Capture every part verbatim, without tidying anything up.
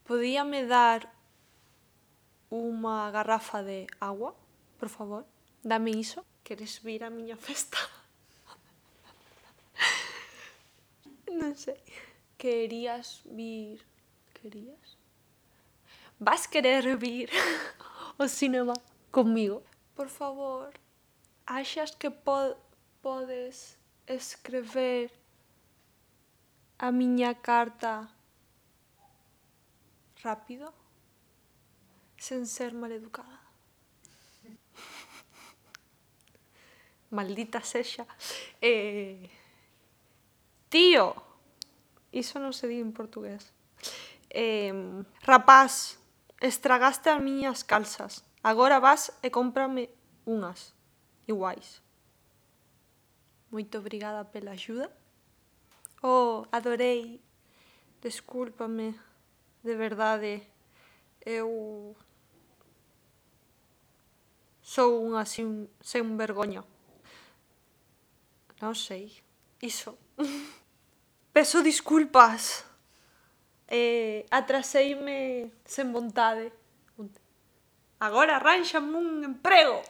Podíame dar unha garrafa de agua, por favor? Dame iso. Queres vir á miña festa? Non sei. Querías vir... Querías? Vas querer vir ao cinema comigo? Por favor, achas que po- podes escrever a miña carta rápido? Sen ser maleducada? Maldita sexa. Eh... Tío! Iso non se di en portugués. Eh, rapaz, estragaste as miñas calzas. Agora vas e cómprame unhas iguais. Moito obrigada pela axuda. Oh, adorei. Descúlpame, de verdade. Eu... sou unha sin, sen vergoña. Non sei. Iso. Peso disculpas. Eh, atraseime sen vontade. Agora arránxame un emprego.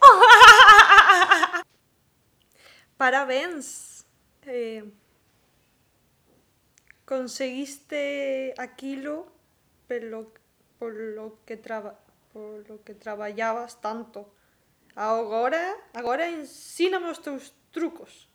Parabéns. Eh, conseguiste aquilo pelo, polo que traba, polo que traballabas tanto. Agora, agora ensíname os teus trucos.